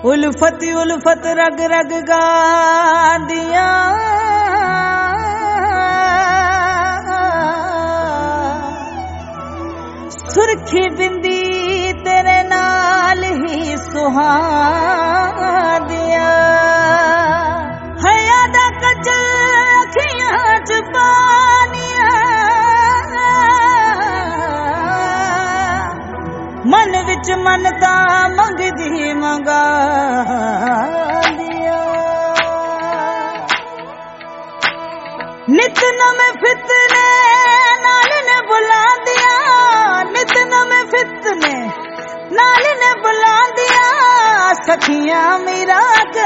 उल्फत उल्फत रग रग गादियां सुरखी बिंदी तेरे नाल ही सुहादिया हया दा कजल अखियां च पानिया मन विच मनता मंगदी मंगा दिया नित नमें फितने नाल ने बुला दिया नित नमें फितने नाल ने बुला दिया सखियां मेरा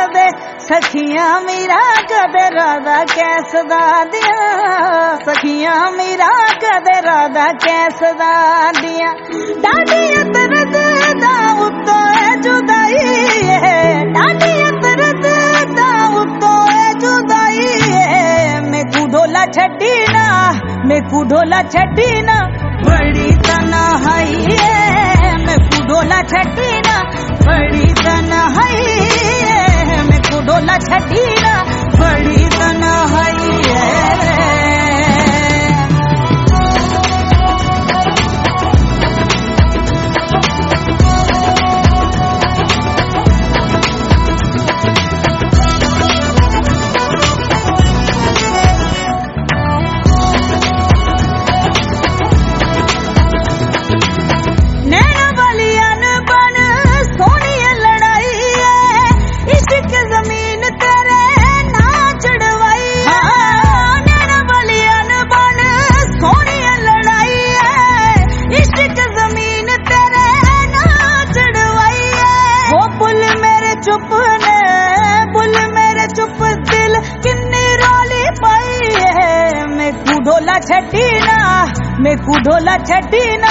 कदे राधा कैसदा दिया सखियां मेरा कदे राधा कैसदा दिया डाडी दर्द दा उत्तो जुदाई है डाडी दर्द दा उत्तो जुदाई है मैकू ढोला छड्डी ना बड़ी तन्हाई है मैकू ढोला छड्डी ना बड़ी तन्हाई है मैकू ढोला छड्डी ना बड़ी तन्हाई है मैकू ढोला छड्डी ना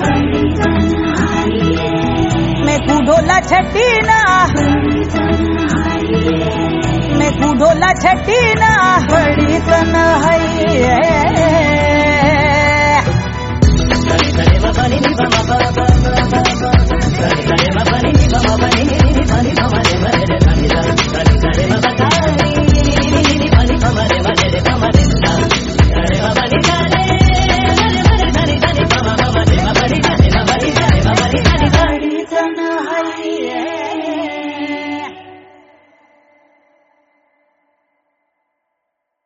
मैकू ढोला छड्डी ना मैकू ढोला छड्डी ना बड़ी तन्हाई है